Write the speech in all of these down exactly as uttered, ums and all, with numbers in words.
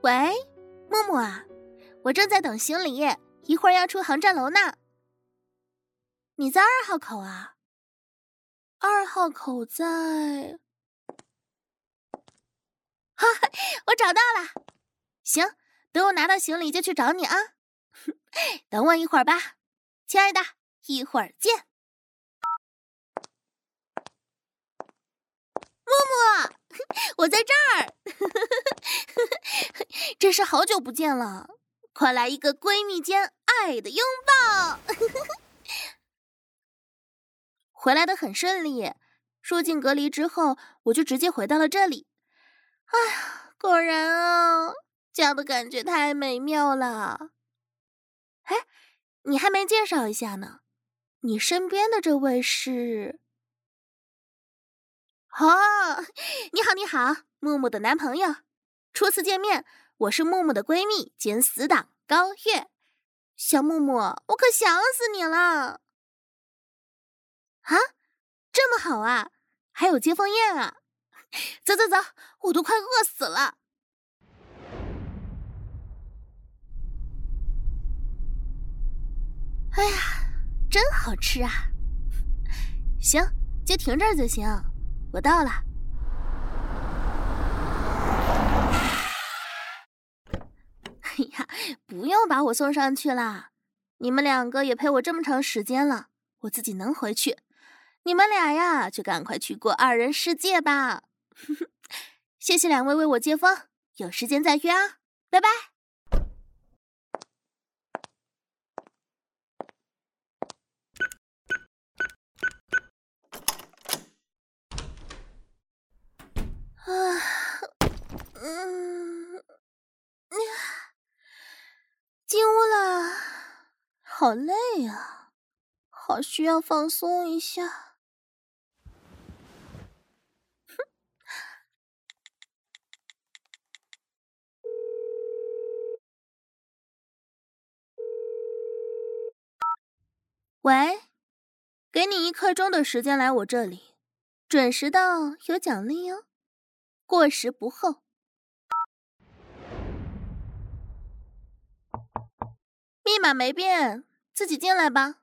喂，木木啊，我正在等行李，一会儿要出航站楼呢。你在二号口啊？二号口在……哈，我找到了。行，等我拿到行李就去找你啊。等我一会儿吧，亲爱的，一会儿见。木木，我在这儿。真是好久不见了，快来一个闺蜜间爱的拥抱。回来的很顺利，入境隔离之后，我就直接回到了这里。哎呀，果然啊，家的感觉太美妙了。哎，你还没介绍一下呢，你身边的这位是……哦，你好，你好，木木的男朋友。初次见面，我是木木的闺蜜兼死党高月。小木木，我可想死你了。啊，这么好啊，还有接风宴啊。走走走，我都快饿死了。哎呀，真好吃啊。行，就停这儿就行，我到了。哎呀，不用把我送上去啦，你们两个也陪我这么长时间了，我自己能回去。你们俩呀，就赶快去过二人世界吧。谢谢两位为我接风，有时间再约啊，拜拜。啊，嗯，进屋了，好累啊，好需要放松一下。喂，给你一刻钟的时间来我这里，准时到有奖励哦，过时不候。密码没变，自己进来吧。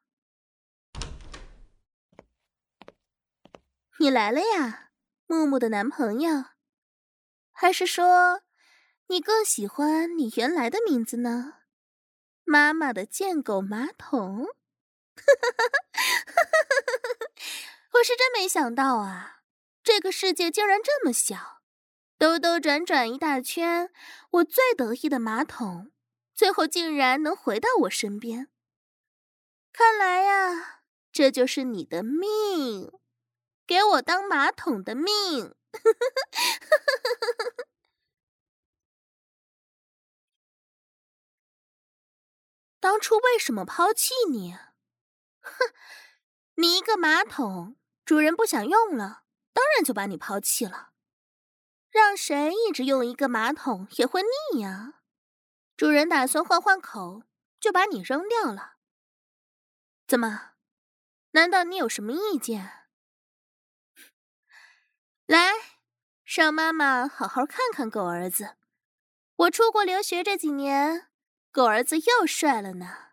你来了呀，木木的男朋友？还是说，你更喜欢你原来的名字呢？妈妈的贱狗马桶。我是真没想到啊，这个世界竟然这么小，兜兜转转一大圈，我最得意的马桶，最后竟然能回到我身边。看来呀，这就是你的命，给我当马桶的命。当初为什么抛弃你？哼，你一个马桶，主人不想用了，当然就把你抛弃了。让谁一直用一个马桶也会腻呀。主人打算换换口，就把你扔掉了。怎么？难道你有什么意见？来，让妈妈好好看看狗儿子。我出国留学这几年，狗儿子又帅了呢。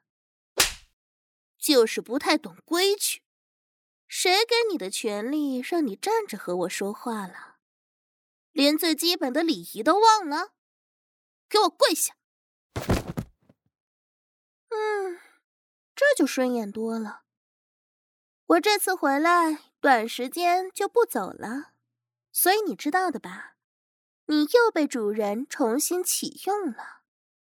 就是不太懂规矩，谁给你的权利让你站着和我说话了？连最基本的礼仪都忘了？给我跪下！嗯，这就顺眼多了。我这次回来，短时间就不走了，所以你知道的吧？你又被主人重新启用了。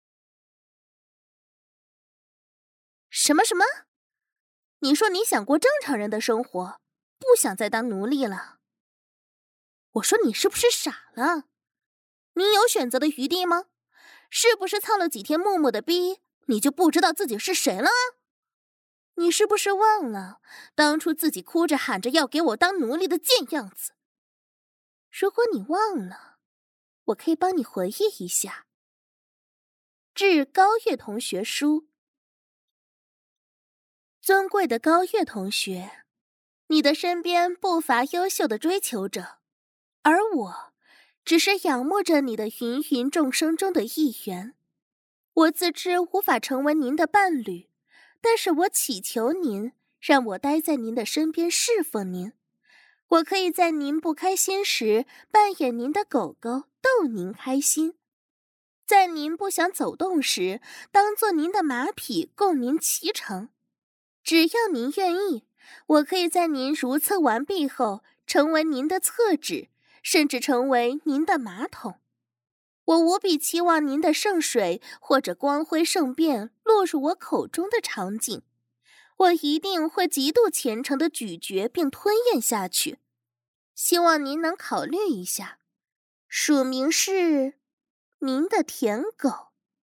什么什么？你说你想过正常人的生活，不想再当奴隶了？我说你是不是傻了？你有选择的余地吗？是不是操了几天木木的逼，你就不知道自己是谁了啊？你是不是忘了当初自己哭着喊着要给我当奴隶的贱样子？如果你忘了，我可以帮你回忆一下。致高月同学书。尊贵的高月同学，你的身边不乏优秀的追求者，而我只是仰慕着你的芸芸众生中的一员。我自知无法成为您的伴侣，但是我祈求您让我待在您的身边侍奉您。我可以在您不开心时扮演您的狗狗，逗您开心；在您不想走动时，当做您的马匹供您骑乘。只要您愿意，我可以在您如厕完毕后成为您的厕纸，甚至成为您的马桶。我无比期望您的圣水或者光辉圣便落入我口中的场景，我一定会极度虔诚地咀嚼并吞咽下去。希望您能考虑一下，署名是您的舔狗。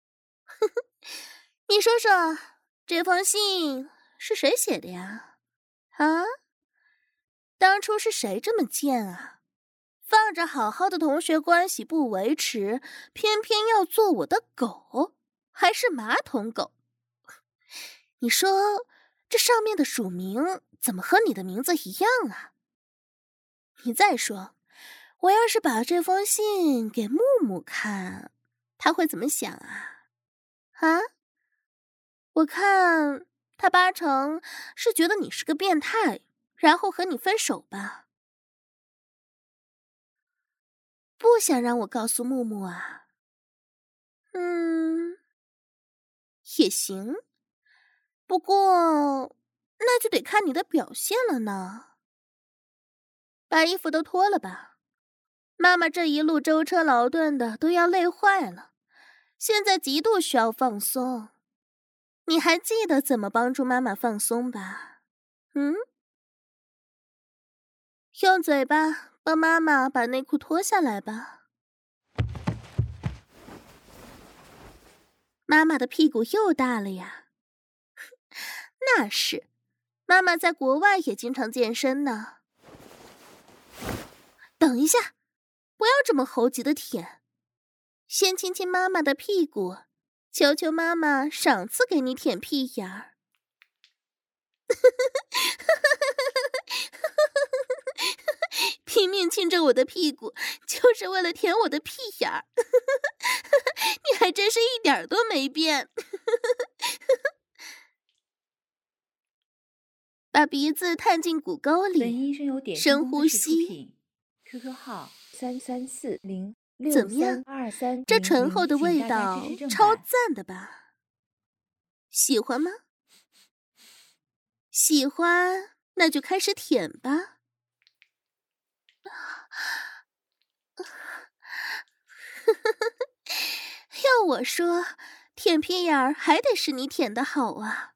你说说，这封信是谁写的呀？啊？当初是谁这么贱啊？放着好好的同学关系不维持，偏偏要做我的狗，还是马桶狗。你说这上面的署名怎么和你的名字一样啊？你再说，我要是把这封信给木木看，他会怎么想啊？啊？我看他八成是觉得你是个变态，然后和你分手吧。不想让我告诉木木啊？嗯，也行，不过那就得看你的表现了呢。把衣服都脱了吧，妈妈这一路舟车劳顿的都要累坏了，现在极度需要放松。你还记得怎么帮助妈妈放松吧？嗯？用嘴巴帮妈妈把内裤脱下来吧。妈妈的屁股又大了呀。那是，妈妈在国外也经常健身呢。等一下，不要这么猴急的舔，先亲亲妈妈的屁股，求求妈妈赏赐给你舔屁眼儿。拼命亲着我的屁股，就是为了舔我的屁眼儿。你还真是一点都没变。把鼻子探进骨沟里，深呼吸。 Q Q 号三三四零六三二三， 这醇厚的味道超赞的吧？喜欢吗？喜欢，那就开始舔吧。要我说，舔屁眼儿还得是你舔的好啊。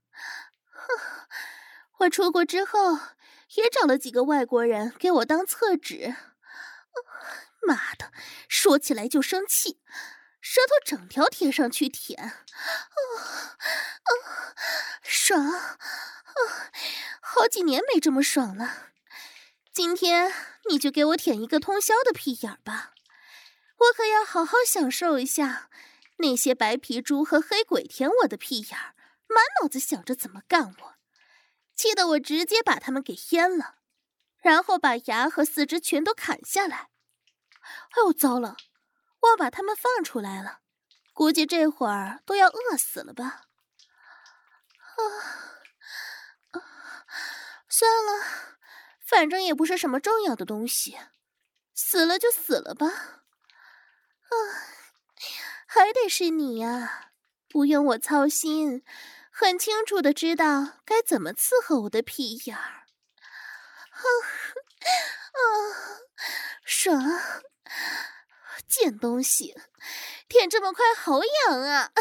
我出国之后也找了几个外国人给我当厕纸。妈的，说起来就生气，舌头整条贴上去舔。哦哦，爽！哦，好几年没这么爽了。今天你就给我舔一个通宵的屁眼儿吧，我可要好好享受一下那些白皮猪和黑鬼舔我的屁眼儿，满脑子想着怎么干我，气得我直接把他们给阉了，然后把牙和四肢全都砍下来。哎呦，糟了，忘把他们放出来了，估计这会儿都要饿死了吧。啊啊，算了，反正也不是什么重要的东西，死了就死了吧。啊，还得是你呀，不用我操心，很清楚的知道该怎么伺候我的屁眼儿。啊啊，爽！贱东西，舔这么快好痒啊！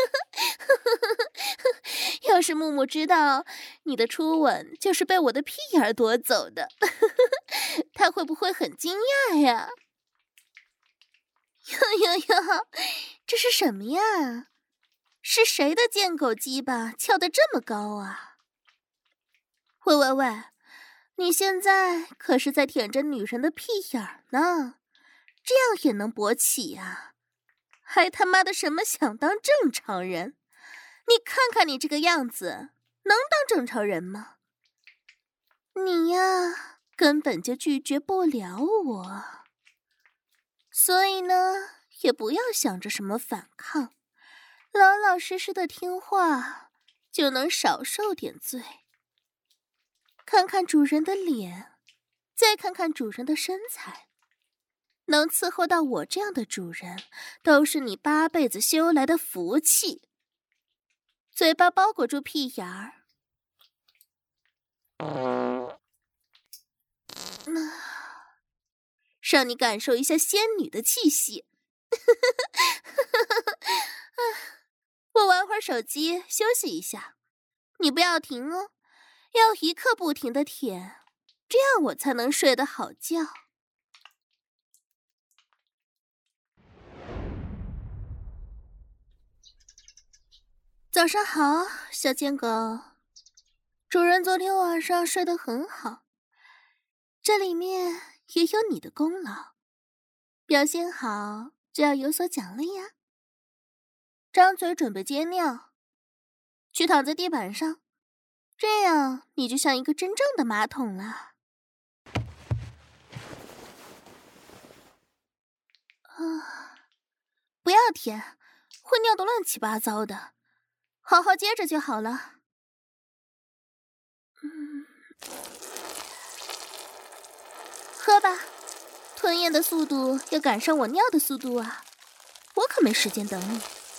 要是木木知道你的初吻就是被我的屁眼儿夺走的，他会不会很惊讶呀？哟哟哟，这是什么呀？是谁的贱狗鸡巴翘得这么高啊？喂喂喂，你现在可是在舔着女人的屁眼儿呢，这样也能勃起呀？还他妈的什么想当正常人？你看看你这个样子，能当正常人吗？你呀，根本就拒绝不了我。 所以呢，也不要想着什么反抗，老老实实的听话，就能少受点罪。看看主人的脸，再看看主人的身材，能伺候到我这样的主人，都是你八辈子修来的福气。嘴巴包裹住屁眼儿，嗯，让你感受一下仙女的气息。我玩会儿手机，休息一下。你不要停哦，要一刻不停的舔，这样我才能睡得好觉。早上好，小贱狗。主人昨天晚上睡得很好，这里面也有你的功劳。表现好就要有所奖励呀。张嘴准备接尿，去躺在地板上，这样你就像一个真正的马桶了。啊，不要舔，会尿得乱七八糟的，好好接着就好了。嗯，喝吧，吞咽的速度要赶上我尿的速度啊，我可没时间等你。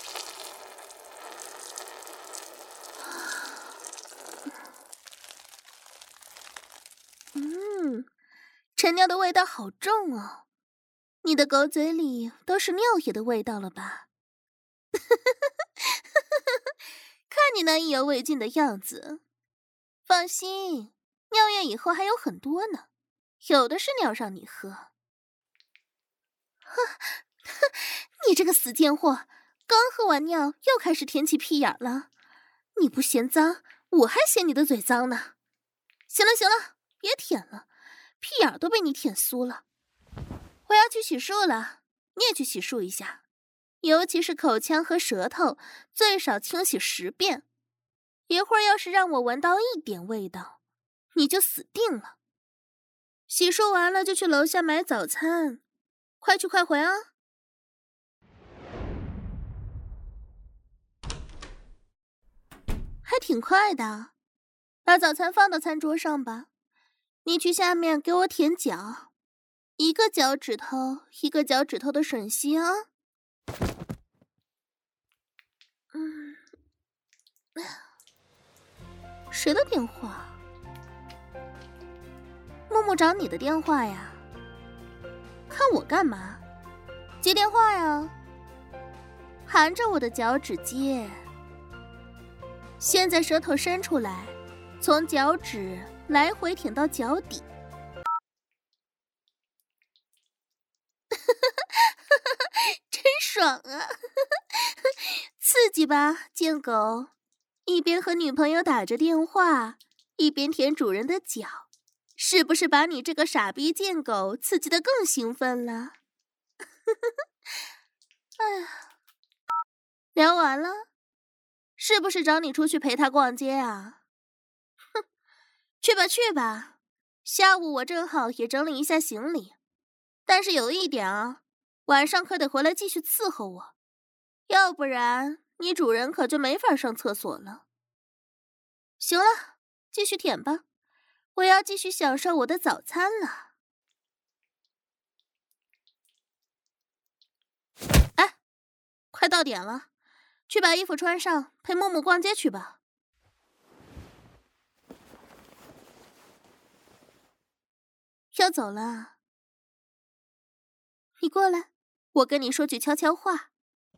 嗯，陈尿的味道好重哦，你的狗嘴里都是尿液的味道了吧？看你那意犹未尽的样子，放心，尿液以后还有很多呢，有的是尿让你喝。你这个死贱货，刚喝完尿又开始舔起屁眼了，你不嫌脏，我还嫌你的嘴脏呢。行了行了，别舔了，屁眼都被你舔酥了。我要去洗漱了，你也去洗漱一下，尤其是口腔和舌头，最少清洗十遍。一会儿要是让我闻到一点味道，你就死定了。洗漱完了就去楼下买早餐，快去快回啊！还挺快的，把早餐放到餐桌上吧。你去下面给我舔脚，一个脚趾头一个脚趾头的吮吸啊。嗯，谁的电话？木木找你的电话呀？看我干嘛？接电话呀？含着我的脚趾接。现在舌头伸出来，从脚趾来回舔到脚底。真爽啊！刺激吧，贱狗！一边和女朋友打着电话，一边舔主人的脚，是不是把你这个傻逼贱狗刺激得更兴奋了？哎呀，聊完了，是不是找你出去陪他逛街啊？哼，去吧去吧，下午我正好也整理一下行李，但是有一点啊，晚上可得回来继续伺候我，要不然你主人可就没法上厕所了。行了，继续舔吧，我要继续享受我的早餐了。哎，快到点了，去把衣服穿上，陪木木逛街去吧。要走了？你过来，我跟你说句悄悄话。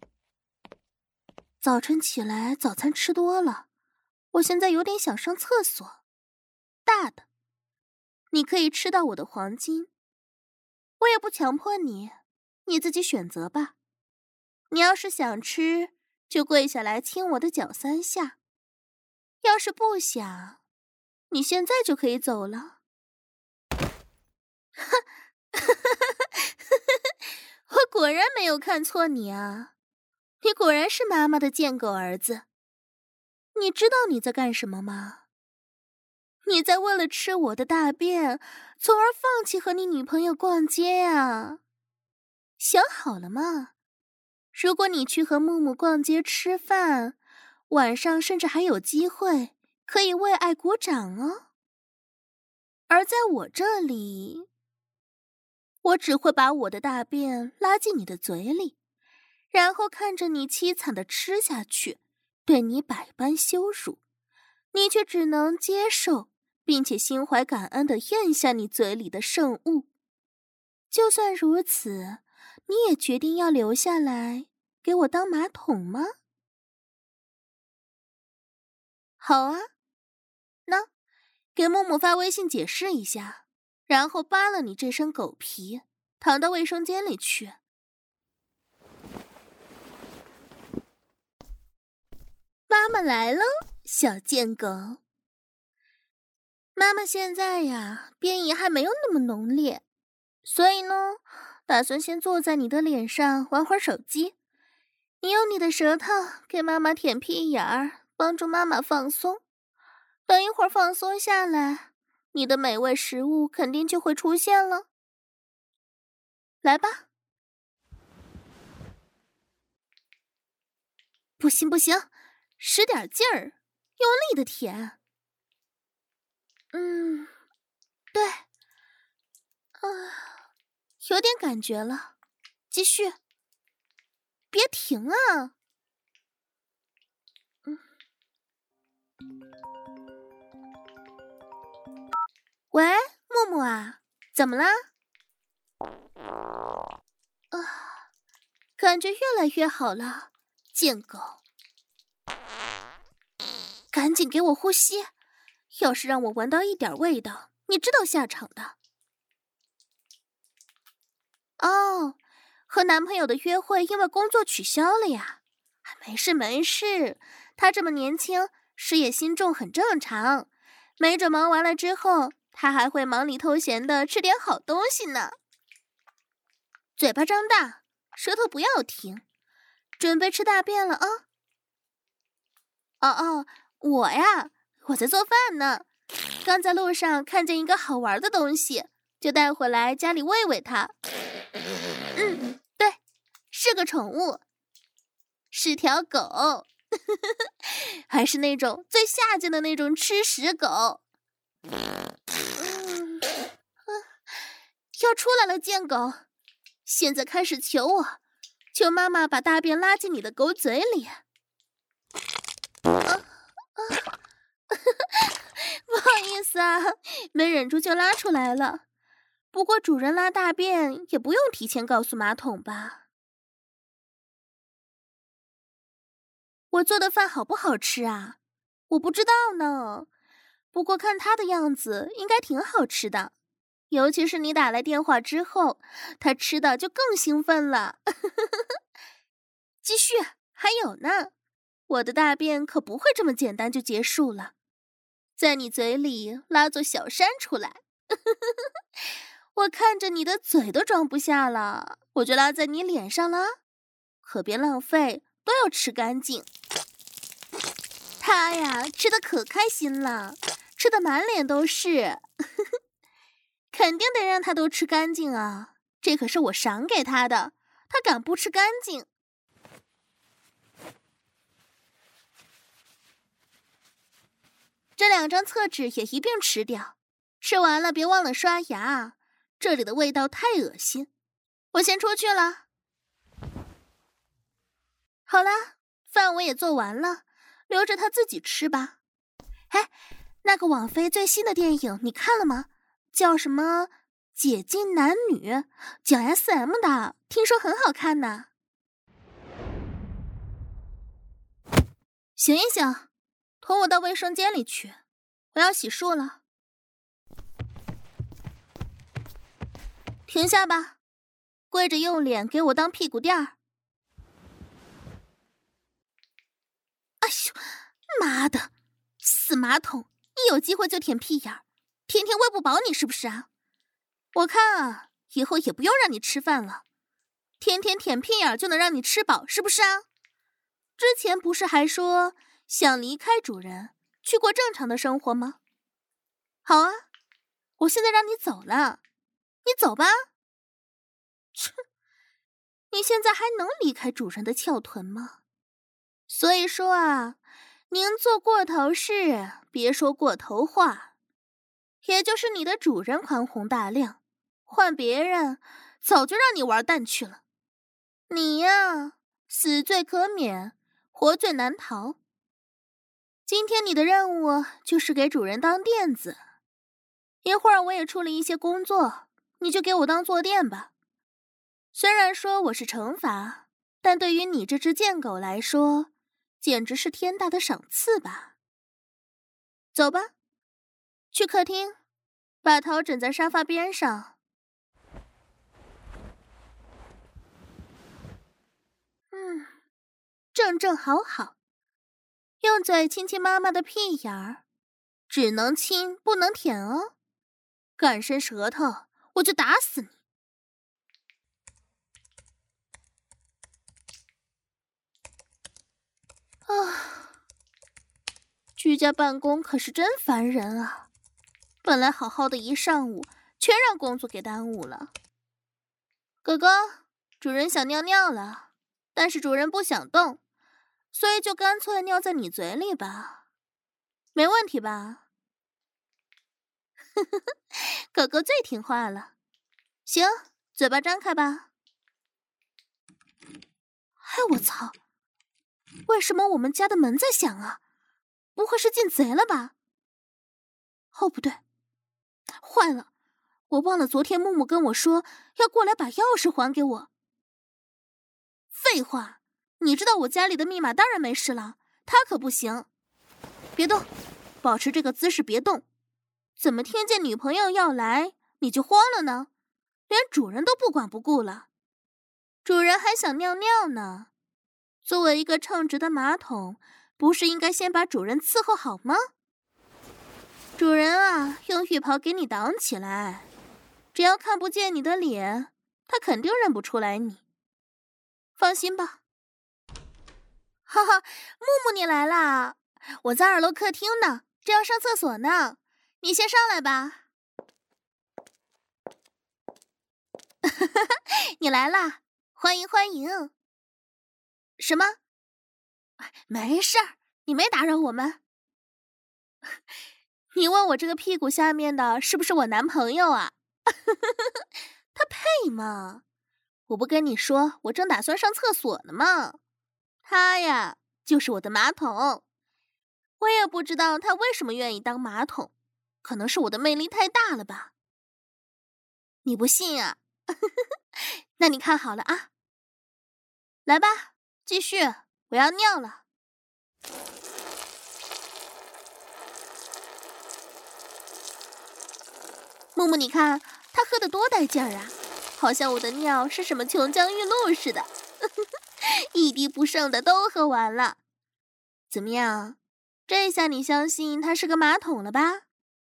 早晨起来，早餐吃多了，我现在有点想上厕所，大的。你可以吃到我的黄金，我也不强迫你，你自己选择吧。你要是想吃，就跪下来亲我的脚三下；要是不想，你现在就可以走了。我果然没有看错你啊，你果然是妈妈的贱狗儿子。你知道你在干什么吗？你在为了吃我的大便，从而放弃和你女朋友逛街啊！ 想好了吗？如果你去和木木逛街吃饭，晚上甚至还有机会可以为爱鼓掌哦。而在我这里，我只会把我的大便拉进你的嘴里，然后看着你凄惨的吃下去，对你百般羞辱，你却只能接受，并且心怀感恩地咽下你嘴里的圣物。就算如此，你也决定要留下来给我当马桶吗？好啊，那给木木发微信解释一下，然后扒了你这身狗皮，躺到卫生间里去。妈妈来了，小贱狗。妈妈现在呀，便意还没有那么浓烈，所以呢，打算先坐在你的脸上玩会儿手机。你用你的舌头给妈妈舔屁眼儿，帮助妈妈放松。等一会儿放松下来，你的美味食物肯定就会出现了。来吧。不行不行，使点劲儿，用力的舔。嗯，对，啊、呃，有点感觉了，继续，别停啊！嗯，喂，木木啊，怎么啦？啊，感觉越来越好了，贱狗，赶紧给我呼吸！要是让我闻到一点味道，你知道下场的。哦，和男朋友的约会因为工作取消了呀？没事没事，他这么年轻，事业心重很正常。没准忙完了之后，他还会忙里偷闲的吃点好东西呢。嘴巴张大，舌头不要停，准备吃大便了啊！哦哦，我呀，我在做饭呢。刚在路上看见一个好玩的东西，就带回来家里喂喂它。嗯，对，是个宠物，是条狗，还是那种最下贱的那种吃屎狗。嗯，要出来了，贱狗！现在开始求我，求妈妈把大便拉进你的狗嘴里。啊啊不好意思啊，没忍住就拉出来了。不过主人拉大便也不用提前告诉马桶吧？我做的饭好不好吃啊？我不知道呢。不过看他的样子，应该挺好吃的。尤其是你打来电话之后，他吃的就更兴奋了。继续，还有呢。我的大便可不会这么简单就结束了，在你嘴里拉座小山出来。我看着你的嘴都装不下了，我就拉在你脸上了。可别浪费，都要吃干净。他呀，吃的可开心了，吃的满脸都是。肯定得让他都吃干净啊，这可是我赏给他的，他敢不吃干净？这两张厕纸也一并吃掉，吃完了别忘了刷牙，这里的味道太恶心。我先出去了。好啦，饭我也做完了，留着他自己吃吧。哎，那个网飞最新的电影你看了吗？叫什么解禁男女，讲 S M 的，听说很好看呢。醒一醒，驮我到卫生间里去，我要洗漱了。停下吧，跪着用脸给我当屁股垫儿。哎呦，妈的，死马桶！一有机会就舔屁眼儿，天天喂不饱你是不是啊？我看啊，以后也不用让你吃饭了，天天舔屁眼儿就能让你吃饱是不是啊？之前不是还说想离开主人，去过正常的生活吗？好啊，我现在让你走了，你走吧。切， 你现在还能离开主人的翘臀吗？所以说啊，您做过头事，别说过头话。也就是你的主人宽宏大量，换别人早就让你玩蛋去了。你呀，死罪可免，活罪难逃。今天你的任务就是给主人当垫子，一会儿我也处理一些工作，你就给我当坐垫吧。虽然说我是惩罚，但对于你这只贱狗来说，简直是天大的赏赐吧。走吧，去客厅，把头枕在沙发边上。嗯，正正好好，用嘴亲亲妈妈的屁眼儿，只能亲不能舔哦。敢伸舌头，我就打死你！啊，居家办公可是真烦人啊！本来好好的一上午，全让工作给耽误了。哥哥，主人想尿尿了，但是主人不想动，所以就干脆尿在你嘴里吧，没问题吧？狗狗最听话了。行，嘴巴张开吧。哎，我操！为什么我们家的门在响啊？不会是进贼了吧？哦，不对，坏了，我忘了昨天木木跟我说要过来把钥匙还给我。废话，你知道我家里的密码，当然没事了，他可不行。别动，保持这个姿势别动。怎么听见女朋友要来你就慌了呢？连主人都不管不顾了。主人还想尿尿呢，作为一个称职的马桶，不是应该先把主人伺候好吗？主人啊，用浴袍给你挡起来，只要看不见你的脸，他肯定认不出来你。放心吧。哈哈，木木你来啦！我在二楼客厅呢，正要上厕所呢，你先上来吧。你来啦，欢迎欢迎。什么？没事儿，你没打扰我们。你问我这个屁股下面的是不是我男朋友啊？他配吗？我不跟你说，我正打算上厕所呢吗？他呀，就是我的马桶。我也不知道他为什么愿意当马桶，可能是我的魅力太大了吧。你不信啊？那你看好了啊。来吧，继续，我要尿了。木木，你看他喝得多带劲儿啊，好像我的尿是什么琼浆玉露似的，一滴不剩的都喝完了。怎么样？这下你相信他是个马桶了吧？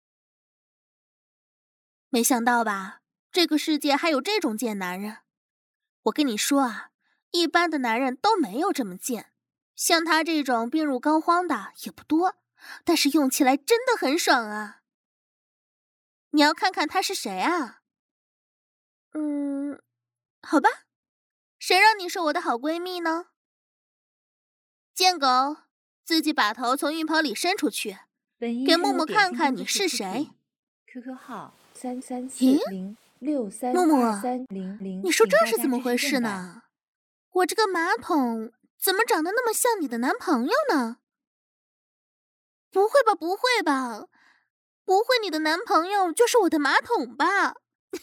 没想到吧，这个世界还有这种贱男人。我跟你说啊，一般的男人都没有这么贱，像他这种病入膏肓的也不多，但是用起来真的很爽啊。你要看看他是谁啊？嗯，好吧，谁让你是我的好闺蜜呢？贱狗，自己把头从浴袍里伸出去，给木木看看你是谁。 Q Q 号三三四零六三木木， 三零零， 你说这是怎么回事呢？我这个马桶怎么长得那么像你的男朋友呢？不会吧，不会吧，不会你的男朋友就是我的马桶吧？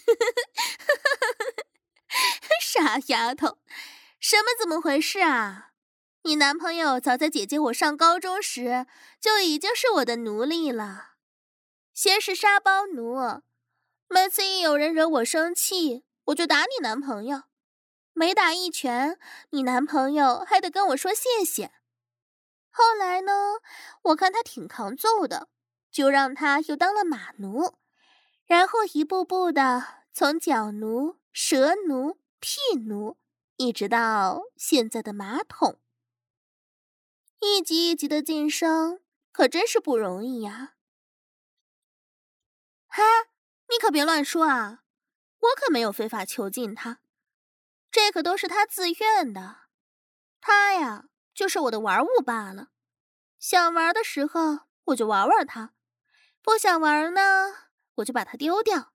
傻丫头，什么怎么回事啊？你男朋友早在姐姐我上高中时就已经是我的奴隶了，先是沙包奴，每次一有人惹我生气，我就打你男朋友，每打一拳，你男朋友还得跟我说谢谢。后来呢，我看他挺抗揍的，就让他又当了马奴，然后一步步的从脚奴、蛇奴、屁奴，一直到现在的马桶。一级一级的晋升，可真是不容易呀。嗨，你可别乱说啊，我可没有非法囚禁他。 这可都是他自愿的。他呀，就是我的玩物罢了。想玩的时候，我就玩玩他；不想玩呢，我就把它丢掉。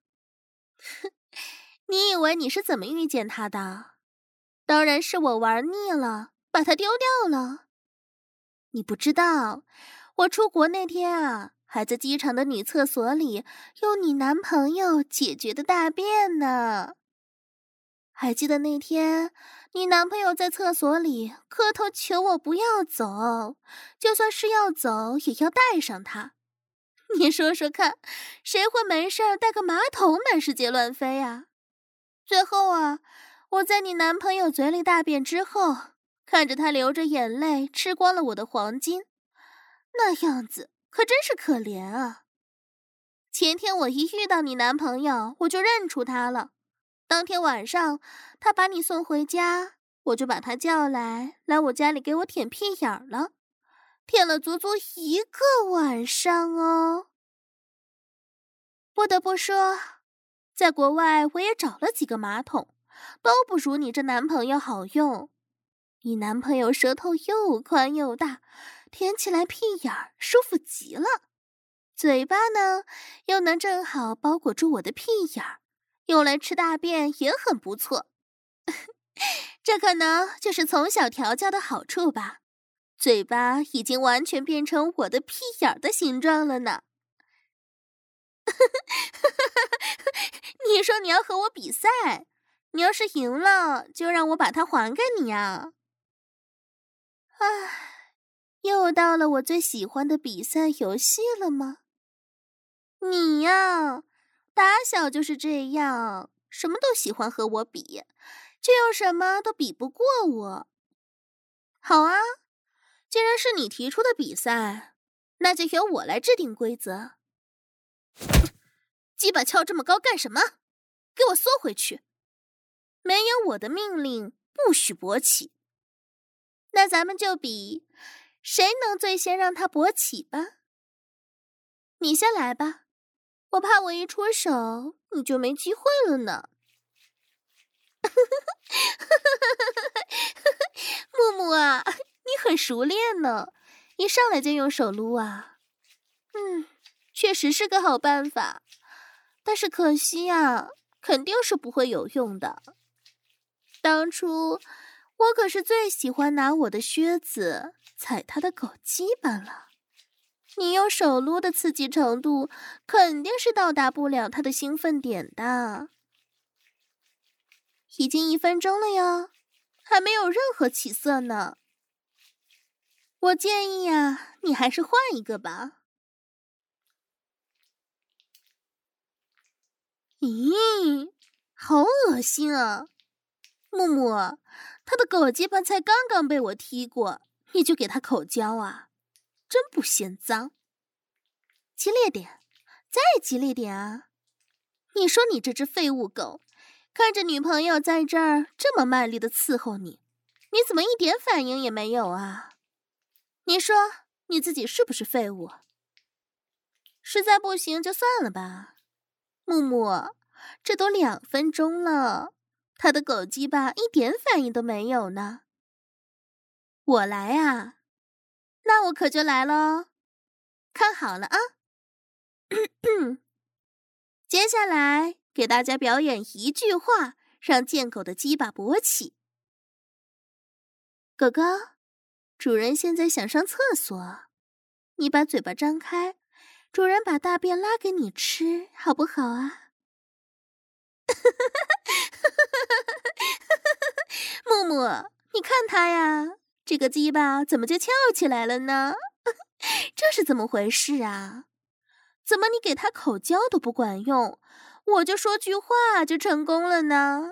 你以为你是怎么遇见他的？当然是我玩腻了，把它丢掉了。你不知道，我出国那天啊，还在机场的女厕所里用你男朋友解决的大便呢。还记得那天，你男朋友在厕所里磕头求我不要走，就算是要走，也要带上他。你说说看，谁会没事带个马桶满世界乱飞啊？最后啊，我在你男朋友嘴里大便之后，看着他流着眼泪吃光了我的黄金，那样子可真是可怜啊。前天我一遇到你男朋友，我就认出他了。当天晚上，他把你送回家，我就把他叫来，来我家里给我舔屁眼了，舔了足足一个晚上哦。不得不说，在国外我也找了几个马桶，都不如你这男朋友好用。你男朋友舌头又宽又大，舔起来屁眼儿舒服极了，嘴巴呢又能正好包裹住我的屁眼儿，用来吃大便也很不错。这可能就是从小调教的好处吧，嘴巴已经完全变成我的屁眼儿的形状了呢。你说你要和我比赛，你要是赢了，就让我把它还给你啊！唉，又到了我最喜欢的比赛游戏了吗？你呀，打小就是这样，什么都喜欢和我比，却又什么都比不过我。好啊，既然是你提出的比赛，那就由我来制定规则。鸡巴翘这么高干什么？给我缩回去！没有我的命令，不许勃起。那咱们就比，谁能最先让他勃起吧？你先来吧，我怕我一出手，你就没机会了呢。木木啊，你很熟练呢，一上来就用手撸啊。嗯，确实是个好办法，但是可惜啊，肯定是不会有用的。当初我可是最喜欢拿我的靴子踩他的狗鸡巴了，你用手撸的刺激程度肯定是到达不了他的兴奋点的。已经一分钟了哟，还没有任何起色呢。我建议啊，你还是换一个吧。咦，好恶心啊！木木，他的狗鸡巴才刚刚被我踢过，你就给他口交啊？真不嫌脏！激烈点，再激烈点啊！你说你这只废物狗，看着女朋友在这儿这么卖力的伺候你，你怎么一点反应也没有啊？你说你自己是不是废物？实在不行就算了吧。木木，这都两分钟了，他的狗鸡巴一点反应都没有呢。我来啊，那我可就来喽，看好了啊。接下来给大家表演一句话，让贱狗的鸡巴勃起。狗狗，主人现在想上厕所，你把嘴巴张开，主人把大便拉给你吃，好不好啊？木木，你看他呀，这个鸡巴怎么就翘起来了呢？这是怎么回事啊？怎么你给他口交都不管用，我就说句话就成功了呢？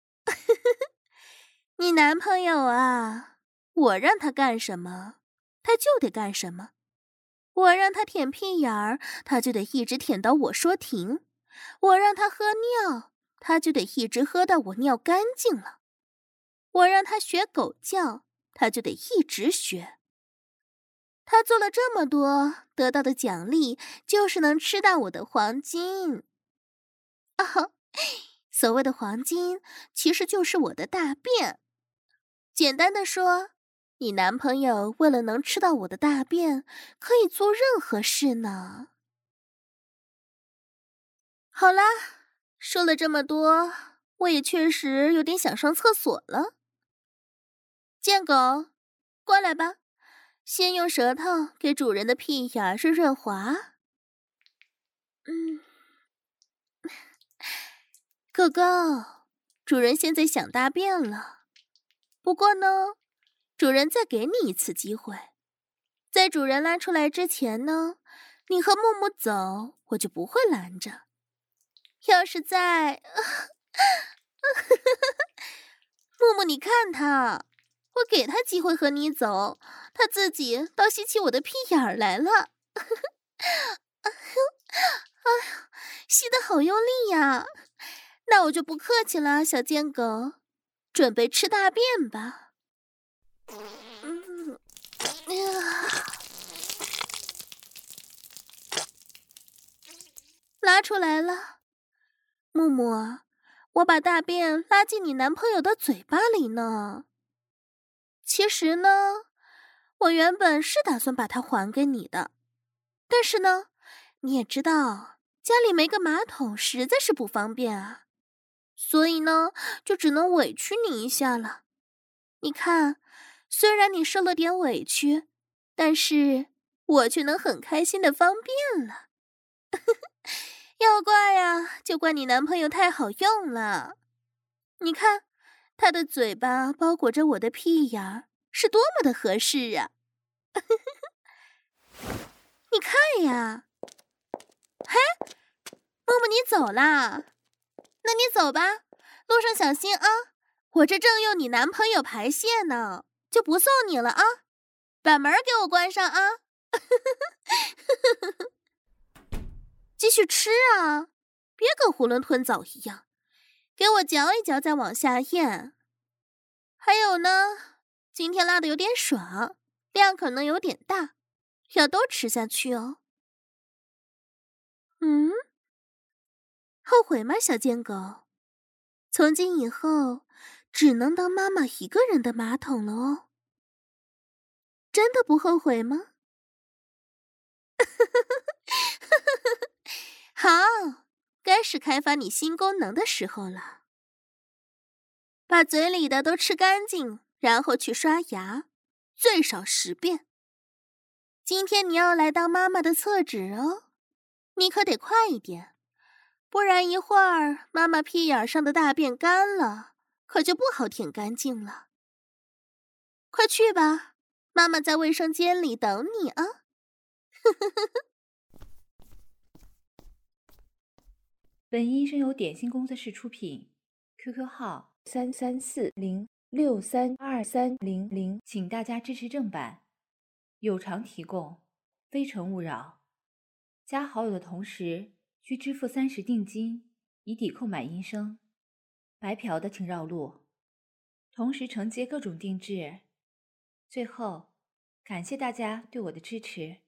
你男朋友啊，我让他干什么，他就得干什么。我让他舔屁眼儿，他就得一直舔到我说停。我让他喝尿，他就得一直喝到我尿干净了。我让他学狗叫，他就得一直学。他做了这么多，得到的奖励就是能吃到我的黄金。哦， 所谓的黄金，其实就是我的大便。简单的说，你男朋友为了能吃到我的大便，可以做任何事呢。好啦，说了这么多，我也确实有点想上厕所了。贱狗，过来吧，先用舌头给主人的屁眼润润滑。嗯，狗狗，主人现在想大便了。不过呢，主人再给你一次机会，在主人拉出来之前呢，你和木木走，我就不会拦着。要是在，木木，你看他，我给他机会和你走，他自己倒吸起我的屁眼儿来了。哎呀，吸得好用力呀！那我就不客气了，小贱狗，准备吃大便吧。嗯，呀，拉出来了。木木，我把大便拉进你男朋友的嘴巴里呢。其实呢，我原本是打算把它还给你的，但是呢，你也知道家里没个马桶实在是不方便啊，所以呢，就只能委屈你一下了。你看，虽然你受了点委屈，但是我却能很开心的方便了。要怪呀，就怪你男朋友太好用了。你看，他的嘴巴包裹着我的屁眼儿，是多么的合适啊！你看呀，嘿，木木，你走啦？那你走吧，路上小心啊！我这正用你男朋友排泄呢，就不送你了啊！把门给我关上啊！继续吃啊，别跟囫囵吞枣一样，给我嚼一嚼再往下咽。还有呢，今天拉的有点爽，量可能有点大，要都吃下去哦。嗯，后悔吗，小贱狗？从今以后，只能当妈妈一个人的马桶了哦。真的不后悔吗？好，该是开发你新功能的时候了。把嘴里的都吃干净，然后去刷牙，最少十遍。今天你要来当妈妈的厕纸哦，你可得快一点，不然一会儿妈妈屁眼上的大便干了，可就不好舔干净了。快去吧，妈妈在卫生间里等你啊。 本音声由点心工作室出品 ，Q Q 号三三四零六三二三零零，请大家支持正版，有偿提供，非诚勿扰。加好友的同时需支付三十定金，以抵购买音声。白嫖的请绕路，同时承接各种定制。最后，感谢大家对我的支持。